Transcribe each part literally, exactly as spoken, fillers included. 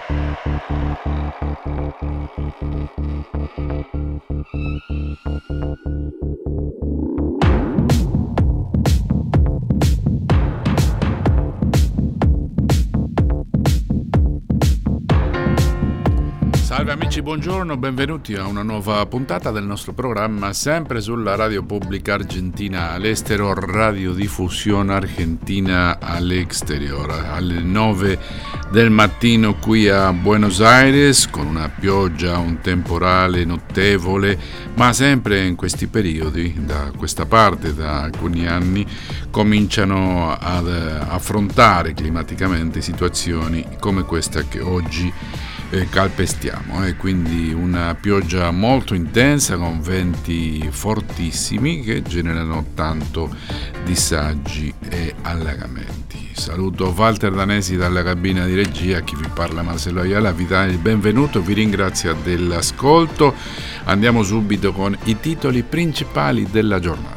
Salve amici, buongiorno, benvenuti a una nuova puntata del nostro programma, sempre sulla Radio Pubblica Argentina all'estero, radiodiffusione argentina all'exterior, alle nove del mattino qui a Buenos Aires, con una pioggia, un temporale notevole, ma sempre in questi periodi, da questa parte, da alcuni anni, cominciano ad affrontare climaticamente situazioni come questa che oggi Eh, calpestiamo, e eh, quindi una pioggia molto intensa con venti fortissimi che generano tanto disagi e allagamenti. Saluto Walter Danesi dalla cabina di regia, chi vi parla Marcello Ayala, vi dà il benvenuto, vi ringrazio dell'ascolto. Andiamo subito con i titoli principali della giornata.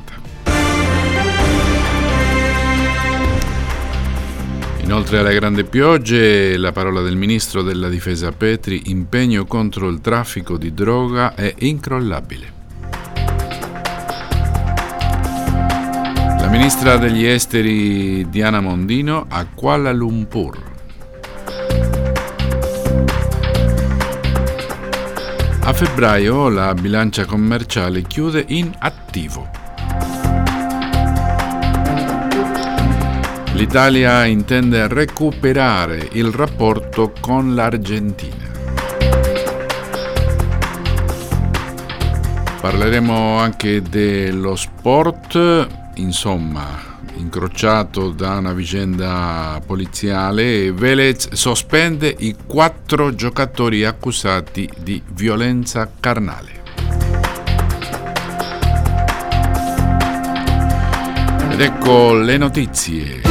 Inoltre alle grandi piogge, la parola del ministro della difesa Petri: impegno contro il traffico di droga è incrollabile. La ministra degli esteri Diana Mondino a Kuala Lumpur. A febbraio la bilancia commerciale chiude in attivo. L'Italia intende recuperare il rapporto con l'Argentina. Parleremo anche dello sport, insomma, incrociato da una vicenda poliziale. Vélez sospende i quattro giocatori accusati di violenza carnale. Ed ecco le notizie.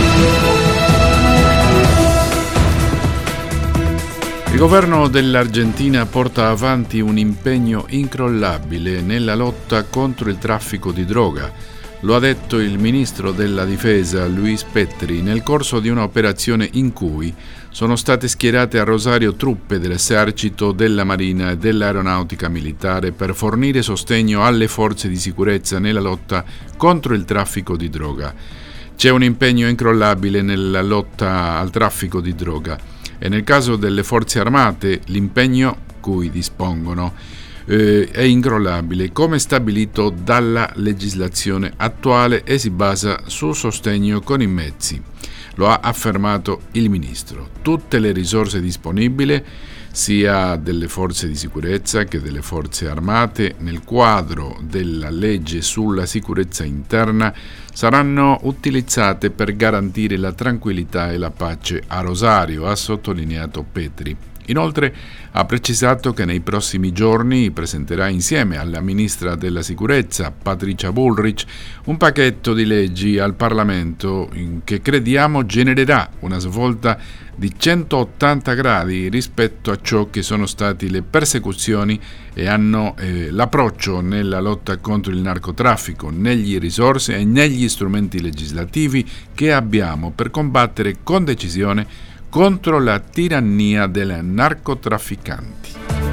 Il governo dell'Argentina porta avanti un impegno incrollabile nella lotta contro il traffico di droga. Lo ha detto il ministro della difesa Luis Petri nel corso di un'operazione in cui sono state schierate a Rosario truppe dell'esercito, della marina e dell'aeronautica militare per fornire sostegno alle forze di sicurezza nella lotta contro il traffico di droga. C'è un impegno incrollabile nella lotta al traffico di droga e nel caso delle forze armate l'impegno cui dispongono eh, è incrollabile, come stabilito dalla legislazione attuale, e si basa sul sostegno con i mezzi. Lo ha affermato il ministro. Tutte le risorse disponibili, sia delle forze di sicurezza che delle forze armate, nel quadro della legge sulla sicurezza interna, saranno utilizzate per garantire la tranquillità e la pace a Rosario, ha sottolineato Petri. Inoltre ha precisato che nei prossimi giorni presenterà insieme alla ministra della sicurezza Patricia Bullrich un pacchetto di leggi al Parlamento che crediamo genererà una svolta di centottanta gradi rispetto a ciò che sono stati le persecuzioni e hanno eh, l'approccio nella lotta contro il narcotraffico, negli risorse e negli strumenti legislativi che abbiamo per combattere con decisione contro la tirannia dei narcotrafficanti.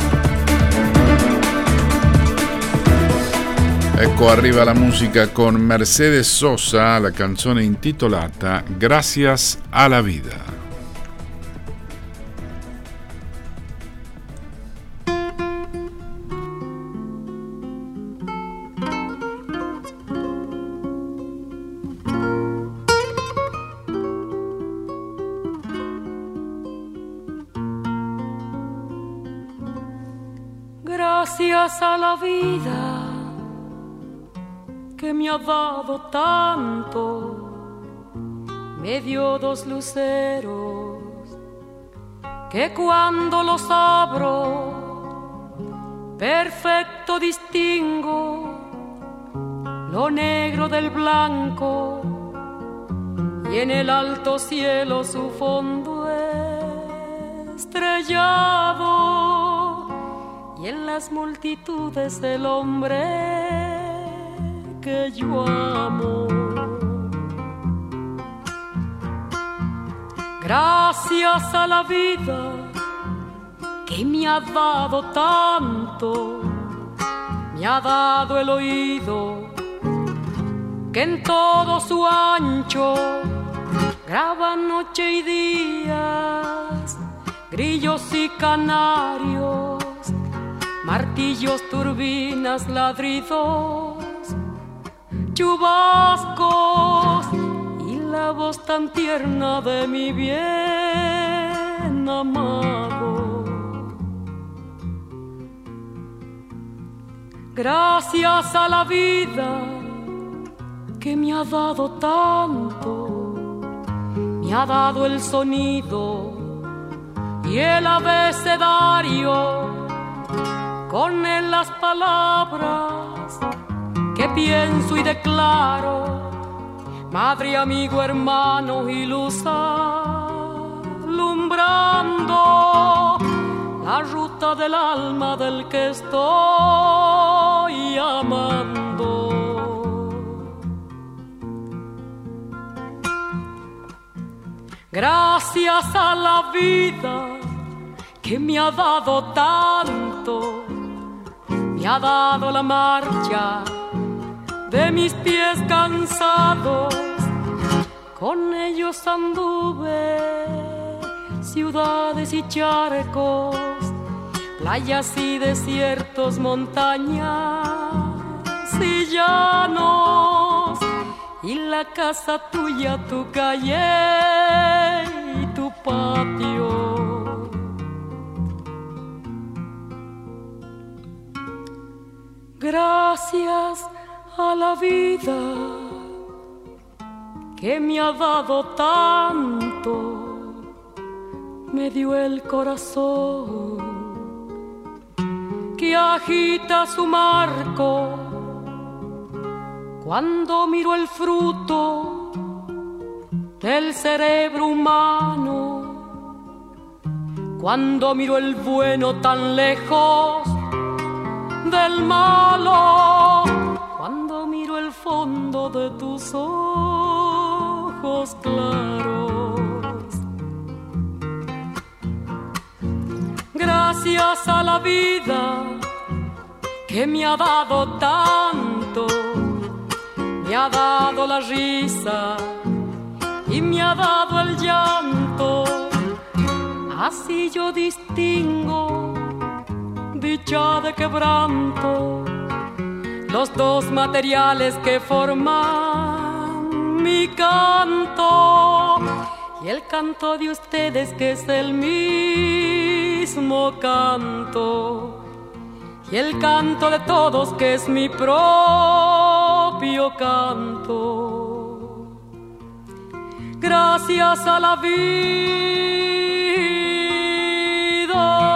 Ecco, arriva la musica con Mercedes Sosa, la canzone intitolata Gracias a la vida. Gracias a la vida que me ha dado tanto, me dio dos luceros que cuando los abro perfecto distingo lo negro del blanco y en el alto cielo su fondo estrellado. Y en las multitudes el hombre que yo amo. Gracias a la vida que me ha dado tanto, me ha dado el oído que en todo su ancho graba noche y días, grillos y canarios, martillos, turbinas, ladridos, chubascos y la voz tan tierna de mi bien amado. Gracias a la vida que me ha dado tanto, me ha dado el sonido y el abecedario, con él las palabras que pienso y declaro, madre, amigo, hermano y luz alumbrando la ruta del alma del que estoy amando. Gracias a la vida que me ha dado tanto, me ha dado la marcha de mis pies cansados, con ellos anduve ciudades y charcos, playas y desiertos, montañas y llanos, y la casa tuya, tu calle y tu patio. Gracias a la vida que me ha dado tanto, me dio el corazón que agita su marco cuando miro el fruto del cerebro humano, cuando miro el bueno tan lejos del malo, cuando miro el fondo de tus ojos claros. Gracias a la vida que me ha dado tanto, me ha dado la risa y me ha dado el llanto, así yo distingo dicha de quebranto, los dos materiales que forman mi canto, y el canto de ustedes que es el mismo canto, y el canto de todos que es mi propio canto. Gracias a la vida.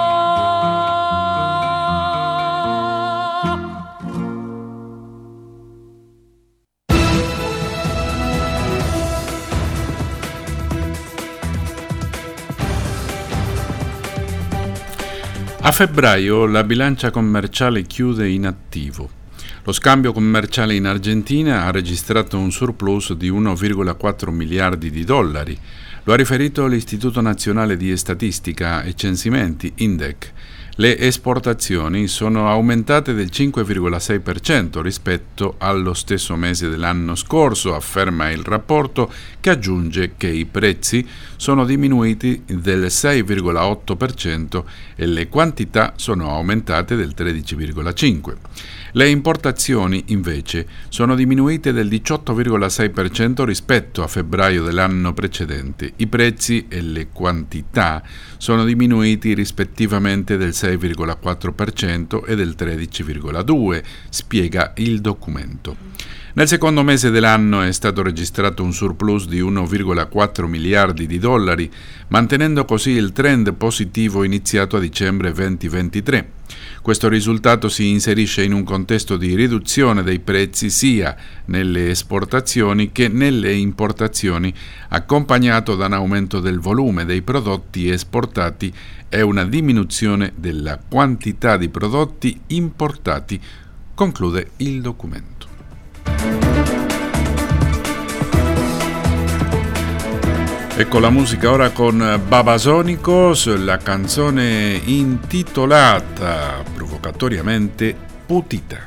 A febbraio la bilancia commerciale chiude in attivo. Lo scambio commerciale in Argentina ha registrato un surplus di uno virgola quattro miliardi di dollari. Lo ha riferito l'Istituto Nazionale di Statistica e Censimenti, INDEC. Le esportazioni sono aumentate del cinque virgola sei per cento rispetto allo stesso mese dell'anno scorso, afferma il rapporto, che aggiunge che i prezzi sono diminuiti del sei virgola otto per cento e le quantità sono aumentate del tredici virgola cinque per cento. Le importazioni, invece, sono diminuite del diciotto virgola sei per cento rispetto a febbraio dell'anno precedente. I prezzi e le quantità sono diminuiti rispettivamente del sei virgola quattro per cento e del tredici virgola due per cento, spiega il documento. Nel secondo mese dell'anno è stato registrato un surplus di uno virgola quattro miliardi di dollari, mantenendo così il trend positivo iniziato a dicembre duemilaventitré. Questo risultato si inserisce in un contesto di riduzione dei prezzi sia nelle esportazioni che nelle importazioni, accompagnato da un aumento del volume dei prodotti esportati e una diminuzione della quantità di prodotti importati, conclude il documento. Ecco la musica ora con Babasónicos, la canzone intitolata provocatoriamente Putita.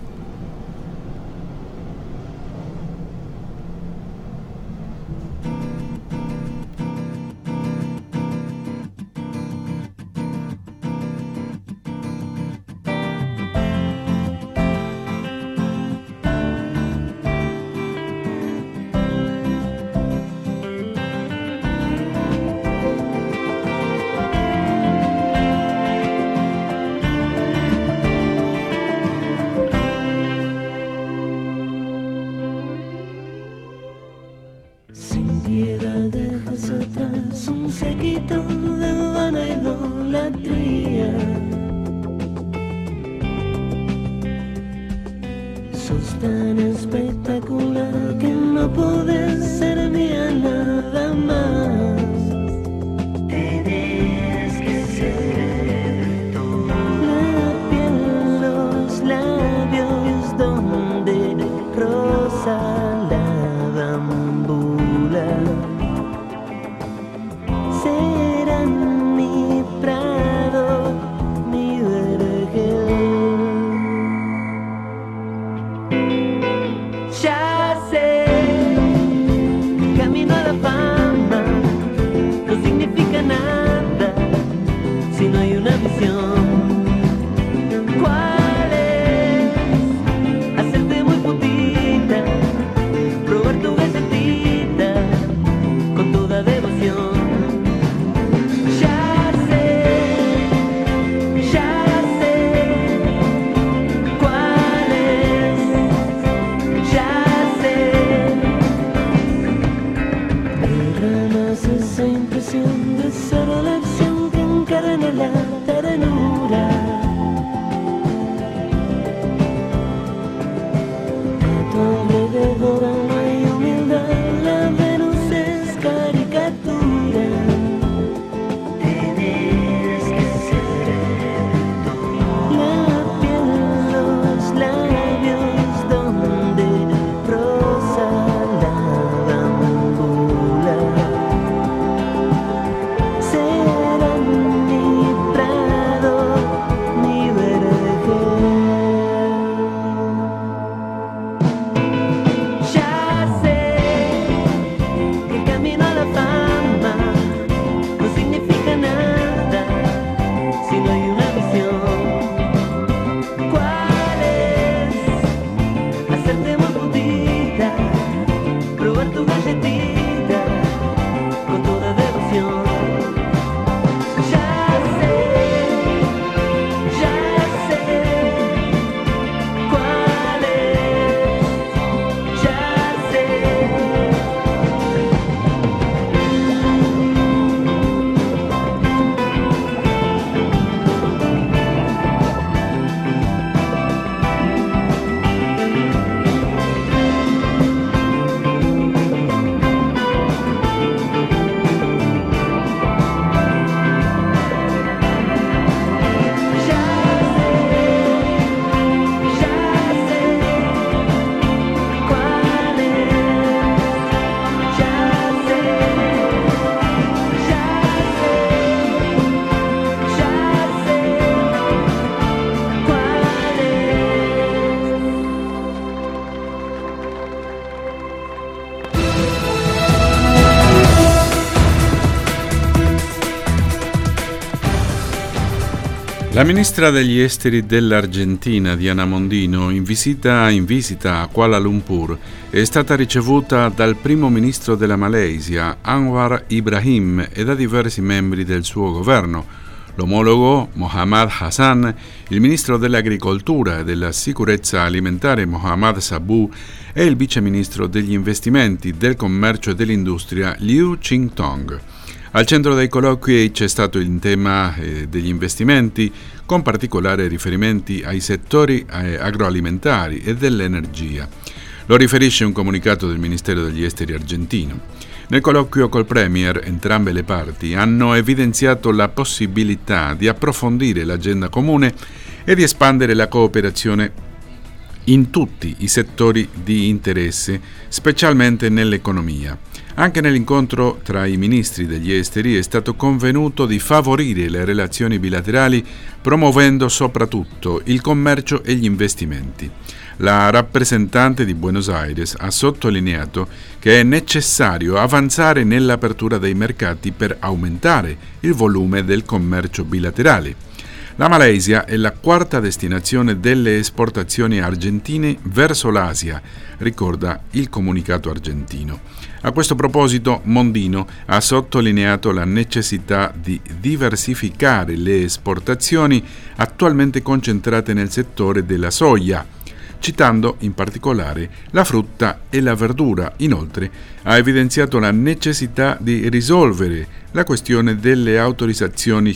La ministra degli esteri dell'Argentina, Diana Mondino, in visita, in visita a Kuala Lumpur, è stata ricevuta dal primo ministro della Malaysia, Anwar Ibrahim, e da diversi membri del suo governo. L'omologo, Mohammad Hassan, il ministro dell'Agricoltura e della Sicurezza Alimentare, Mohammad Sabu, e il viceministro degli Investimenti, del Commercio e dell'Industria, Liu Ching-tong. Al centro dei colloqui c'è stato il tema eh, degli investimenti, con particolare riferimenti ai settori eh, agroalimentari e dell'energia. Lo riferisce un comunicato del Ministero degli Esteri argentino. Nel colloquio col Premier, entrambe le parti hanno evidenziato la possibilità di approfondire l'agenda comune e di espandere la cooperazione in tutti i settori di interesse, specialmente nell'economia. Anche nell'incontro tra i ministri degli esteri è stato convenuto di favorire le relazioni bilaterali, promuovendo soprattutto il commercio e gli investimenti. La rappresentante di Buenos Aires ha sottolineato che è necessario avanzare nell'apertura dei mercati per aumentare il volume del commercio bilaterale. La Malaysia è la quarta destinazione delle esportazioni argentine verso l'Asia, ricorda il comunicato argentino. A questo proposito, Mondino ha sottolineato la necessità di diversificare le esportazioni attualmente concentrate nel settore della soia, citando in particolare la frutta e la verdura. Inoltre, ha evidenziato la necessità di risolvere la questione delle autorizzazioni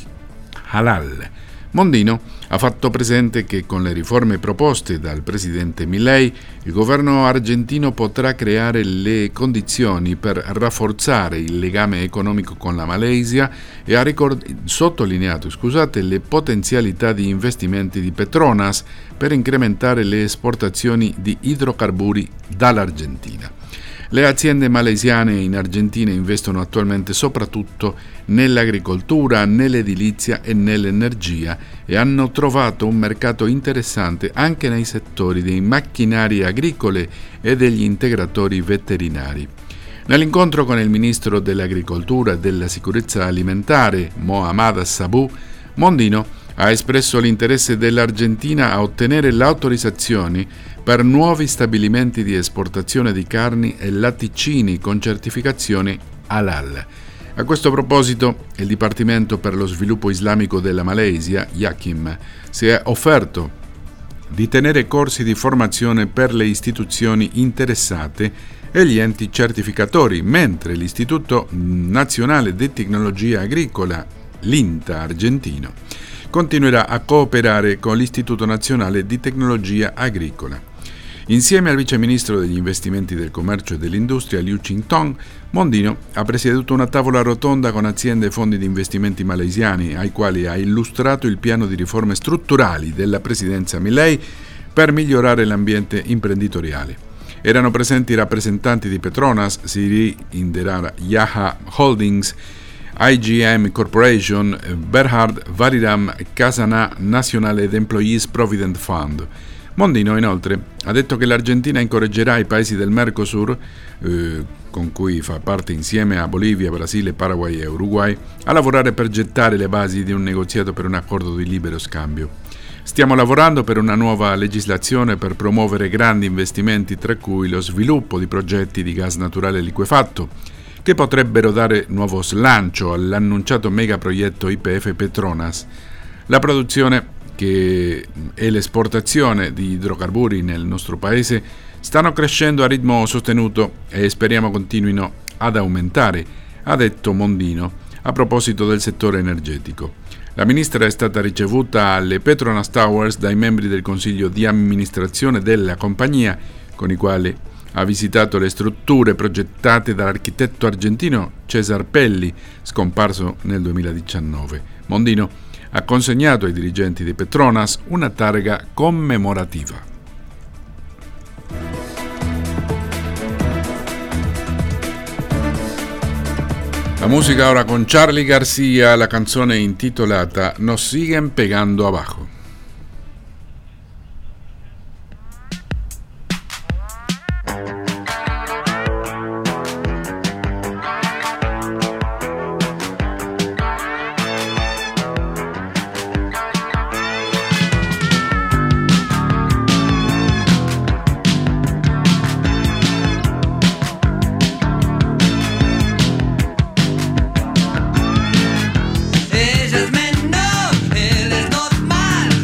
halal. Mondino ha fatto presente che con le riforme proposte dal presidente Milei, il governo argentino potrà creare le condizioni per rafforzare il legame economico con la Malaysia e ha ricord- sottolineato scusate, le potenzialità di investimenti di Petronas per incrementare le esportazioni di idrocarburi dall'Argentina. Le aziende malesiane in Argentina investono attualmente soprattutto nell'agricoltura, nell'edilizia e nell'energia e hanno trovato un mercato interessante anche nei settori dei macchinari agricole e degli integratori veterinari. Nell'incontro con il ministro dell'Agricoltura e della Sicurezza Alimentare, Mohammad Sabu, Mondino ha espresso l'interesse dell'Argentina a ottenere l'autorizzazione per nuovi stabilimenti di esportazione di carni e latticini con certificazione halal. A questo proposito, il Dipartimento per lo Sviluppo Islamico della Malaysia, Yakim, si è offerto di tenere corsi di formazione per le istituzioni interessate e gli enti certificatori, mentre l'Istituto Nazionale di Tecnologia Agricola, l'INTA argentino, continuerà a cooperare con l'Istituto Nazionale di Tecnologia Agricola. Insieme al vice ministro degli investimenti del commercio e dell'industria Liu Ching-tong, Mondino ha presieduto una tavola rotonda con aziende e fondi di investimenti malesiani, ai quali ha illustrato il piano di riforme strutturali della presidenza Milei per migliorare l'ambiente imprenditoriale. Erano presenti rappresentanti di Petronas, Siri Indira Yaha Holdings, I G M Corporation, Berhad Variram Kasana National ed Employees Provident Fund. Mondino inoltre ha detto che l'Argentina incoraggerà i paesi del Mercosur, eh, con cui fa parte insieme a Bolivia, Brasile, Paraguay e Uruguay, a lavorare per gettare le basi di un negoziato per un accordo di libero scambio. Stiamo lavorando per una nuova legislazione per promuovere grandi investimenti, tra cui lo sviluppo di progetti di gas naturale liquefatto, che potrebbero dare nuovo slancio all'annunciato megaprogetto I P F Petronas. La produzione che e l'esportazione di idrocarburi nel nostro paese stanno crescendo a ritmo sostenuto e speriamo continuino ad aumentare, ha detto Mondino a proposito del settore energetico. La ministra è stata ricevuta alle Petronas Towers dai membri del consiglio di amministrazione della compagnia, con i quali ha visitato le strutture progettate dall'architetto argentino Cesar Pelli, scomparso nel duemiladiciannove. Mondino ha consegnato ai dirigenti di Petronas una targa commemorativa. La musica ora con Charly Garcia, la canzone intitolata Nos siguen pegando abajo. Ella es menor, él es normal.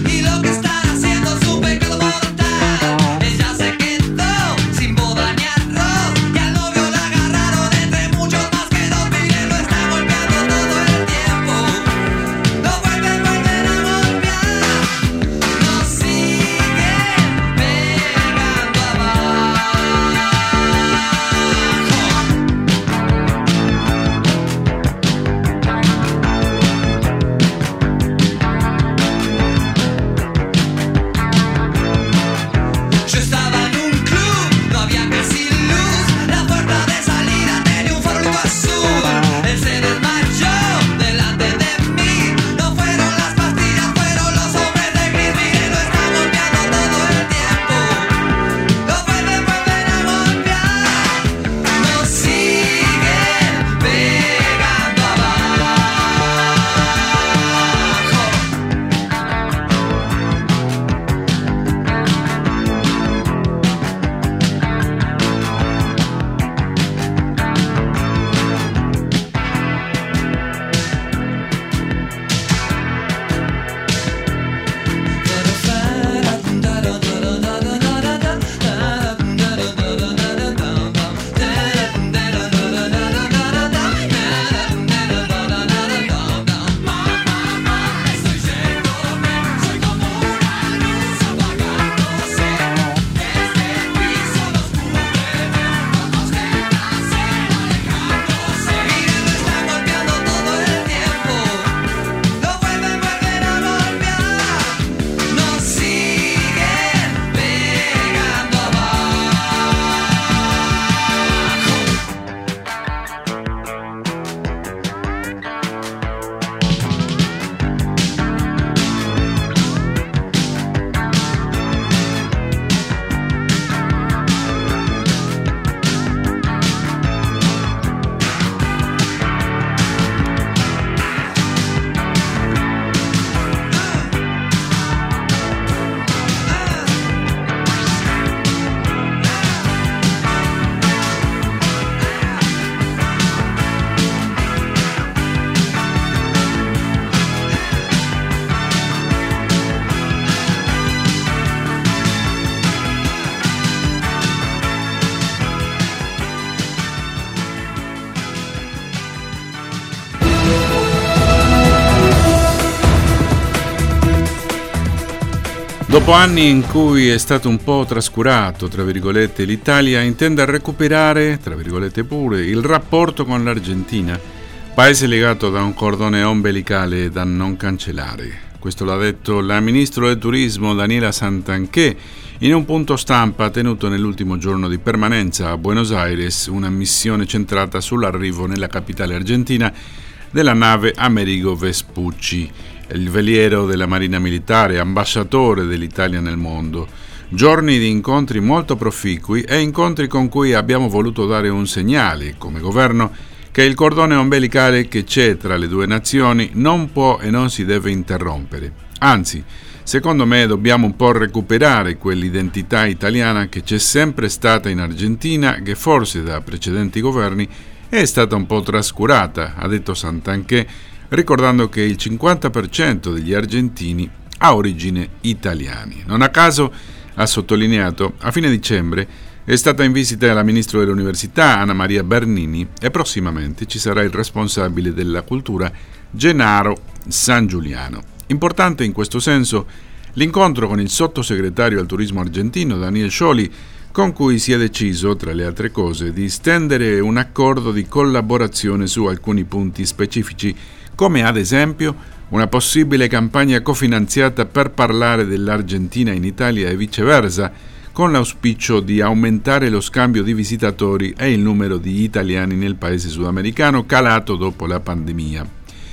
Dopo anni in cui è stato un po' trascurato, tra virgolette, l'Italia intende recuperare, tra virgolette pure, il rapporto con l'Argentina, paese legato da un cordone ombelicale da non cancellare. Questo l'ha detto la ministro del Turismo Daniela Santanchè in un punto stampa tenuto nell'ultimo giorno di permanenza a Buenos Aires, una missione centrata sull'arrivo nella capitale argentina della nave Amerigo Vespucci, il veliero della Marina Militare, ambasciatore dell'Italia nel mondo. Giorni di incontri molto proficui e incontri con cui abbiamo voluto dare un segnale, come governo, che il cordone ombelicale che c'è tra le due nazioni non può e non si deve interrompere. Anzi, secondo me dobbiamo un po' recuperare quell'identità italiana che c'è sempre stata in Argentina, che forse da precedenti governi è stata un po' trascurata, ha detto Santanchè, ricordando che il cinquanta per cento degli argentini ha origine italiane. Non a caso, ha sottolineato, a fine dicembre è stata in visita la ministro dell'Università Anna Maria Bernini e prossimamente ci sarà il responsabile della cultura Gennaro Sangiuliano. Importante in questo senso l'incontro con il sottosegretario al turismo argentino Daniel Scioli, con cui si è deciso, tra le altre cose, di stendere un accordo di collaborazione su alcuni punti specifici, come ad esempio una possibile campagna cofinanziata per parlare dell'Argentina in Italia e viceversa, con l'auspicio di aumentare lo scambio di visitatori e il numero di italiani nel paese sudamericano calato dopo la pandemia.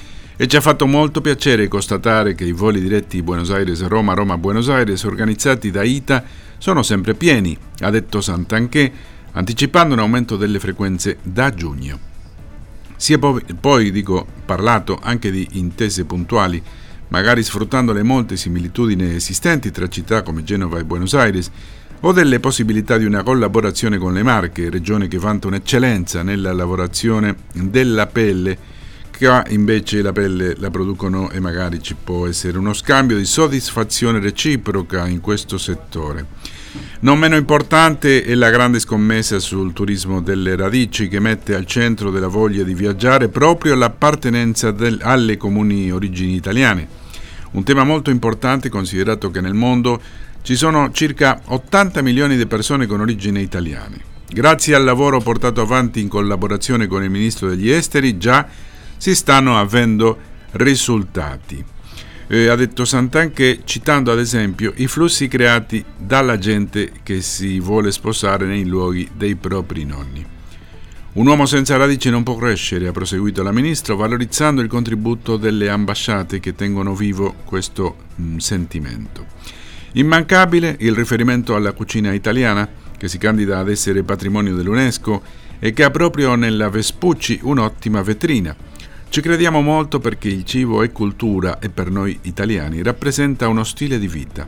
E ci ha fatto molto piacere constatare che i voli diretti Buenos Aires-Roma, Roma-Buenos Aires organizzati da I T A sono sempre pieni, ha detto Santanchè, anticipando un aumento delle frequenze da giugno. Si è poi, poi, dico, parlato anche di intese puntuali, magari sfruttando le molte similitudini esistenti tra città come Genova e Buenos Aires, o delle possibilità di una collaborazione con le Marche, regione che vanta un'eccellenza nella lavorazione della pelle, che invece la pelle la producono e magari ci può essere uno scambio di soddisfazione reciproca in questo settore. Non meno importante è la grande scommessa sul turismo delle radici, che mette al centro della voglia di viaggiare proprio l'appartenenza del, alle comuni origini italiane. Un tema molto importante considerato che nel mondo ci sono circa ottanta milioni di persone con origine italiane. Grazie al lavoro portato avanti in collaborazione con il Ministro degli Esteri già si stanno avendo risultati. Eh, ha detto Santanchè, citando ad esempio i flussi creati dalla gente che si vuole sposare nei luoghi dei propri nonni. Un uomo senza radici non può crescere, ha proseguito la ministra, valorizzando il contributo delle ambasciate che tengono vivo questo mh, sentimento. Immancabile il riferimento alla cucina italiana, che si candida ad essere patrimonio dell'UNESCO e che ha proprio nella Vespucci un'ottima vetrina. Ci crediamo molto perché il cibo è cultura e per noi italiani rappresenta uno stile di vita.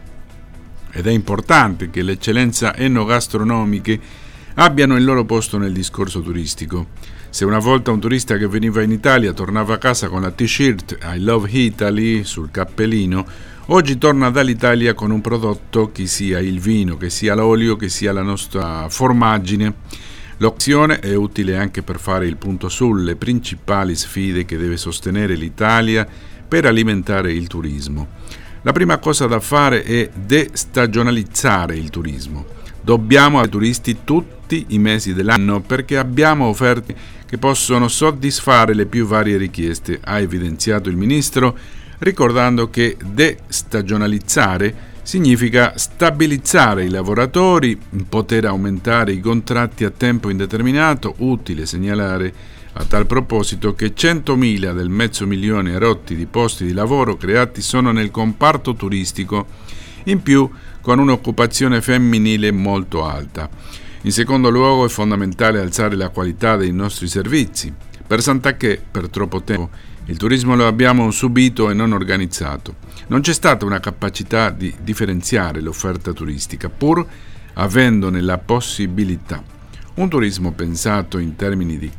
Ed è importante che le eccellenze enogastronomiche abbiano il loro posto nel discorso turistico. Se una volta un turista che veniva in Italia tornava a casa con la t-shirt I Love Italy sul cappellino, oggi torna dall'Italia con un prodotto, che sia il vino, che sia l'olio, che sia la nostra formaggine. L'opzione è utile anche per fare il punto sulle principali sfide che deve sostenere l'Italia per alimentare il turismo. La prima cosa da fare è destagionalizzare il turismo. Dobbiamo ai turisti tutti i mesi dell'anno perché abbiamo offerte che possono soddisfare le più varie richieste, ha evidenziato il Ministro, ricordando che destagionalizzare significa stabilizzare i lavoratori, poter aumentare i contratti a tempo indeterminato. Utile segnalare a tal proposito che centomila del mezzo milione rotti di posti di lavoro creati sono nel comparto turistico, in più con un'occupazione femminile molto alta. In secondo luogo è fondamentale alzare la qualità dei nostri servizi. Per Santanchè, per troppo tempo, il turismo lo abbiamo subito e non organizzato. Non c'è stata una capacità di differenziare l'offerta turistica, pur avendone la possibilità. Un turismo pensato in termini di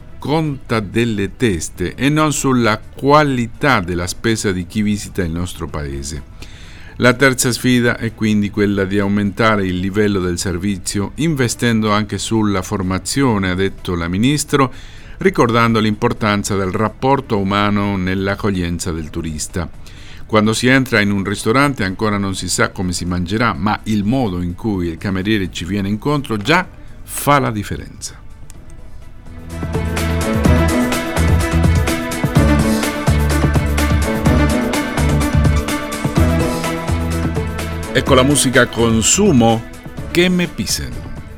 conta delle teste e non sulla qualità della spesa di chi visita il nostro paese. La terza sfida è quindi quella di aumentare il livello del servizio, investendo anche sulla formazione, ha detto la Ministro, ricordando l'importanza del rapporto umano nell'accoglienza del turista. Quando si entra in un ristorante ancora non si sa come si mangerà, ma il modo in cui il cameriere ci viene incontro già fa la differenza. Ecco la musica Consumo, che me pisen.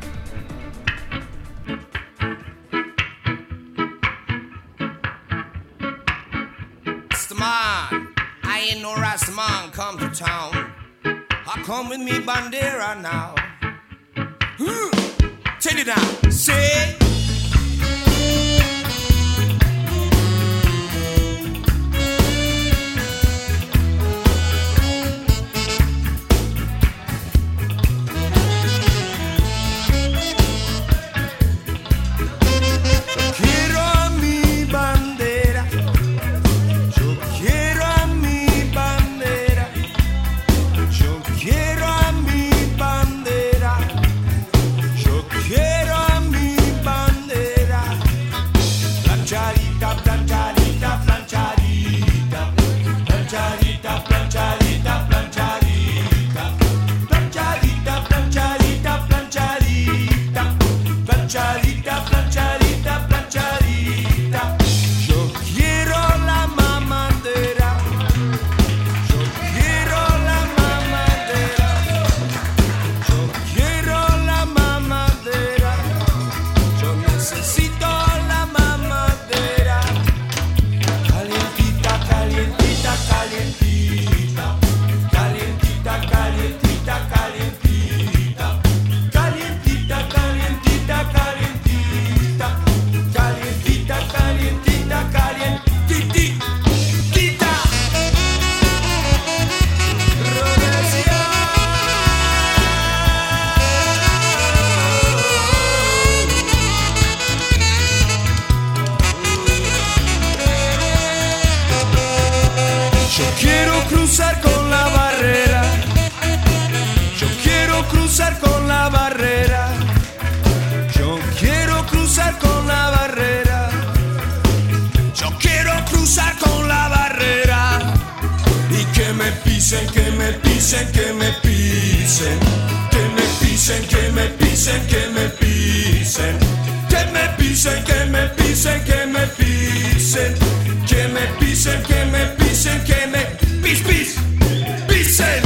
I ain't no Rastaman come to town. I come with me bandera now. Hmm. Take it down. Say. Que me pisen, que me pisen, que me pisen, que me pisen, que me pisen, que me pisen, que me pisen, que me pisen, que me pisen, que me pisen, que me pis pis pisen.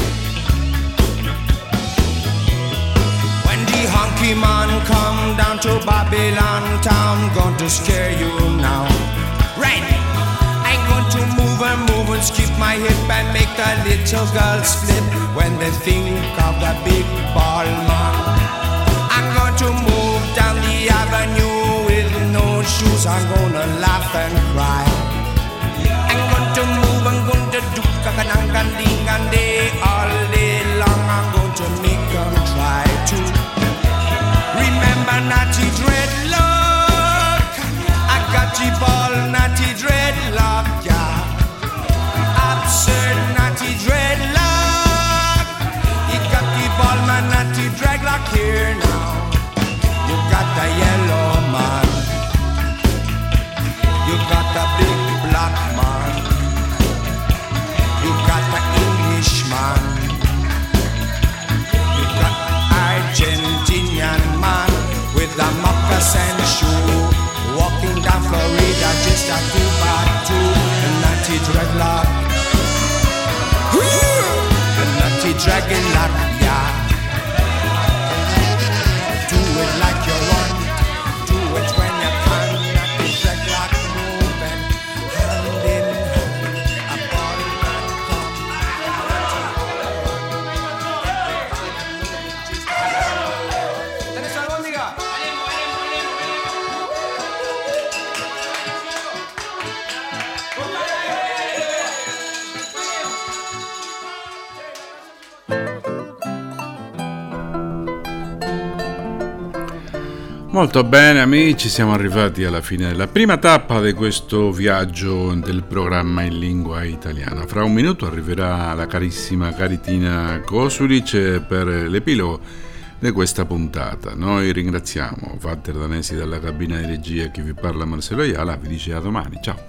When the honky man come down to Babylon town, going to scare you now. Right. I'm going to move and move and skip my hip and make the little girls flip when they think of the big ball man. I'm going to move down the avenue with no shoes. I'm gonna laugh and cry. I'm going to move, I'm going to do kakanangan and day all day long. I'm going to make them try to remember Natty Dreadlock. I got the ball, Natty Dreadlock, yeah. Absurd Natty Dreadlock. You got the ball, man, Natty Dreadlock here now. You got the yellow man. You got the big black man. You got the Englishman. You got Argentinian man with a moccasin shoe, walking down Florida just a two by two. A Natty Dreadlock. A Natty Dreadlock, yeah. Do it like you want, do it when you can. Natty Dreadlock moving, hand in hand. A body man come. ¿Tenés algo, amiga? Molto bene amici, siamo arrivati alla fine della prima tappa di questo viaggio del programma in lingua italiana. Fra un minuto arriverà la carissima Caritina Kosulic per l'epilogo di questa puntata. Noi ringraziamo Walter Danesi dalla cabina di regia, chi vi parla Marcello Iala, vi dice a domani, ciao.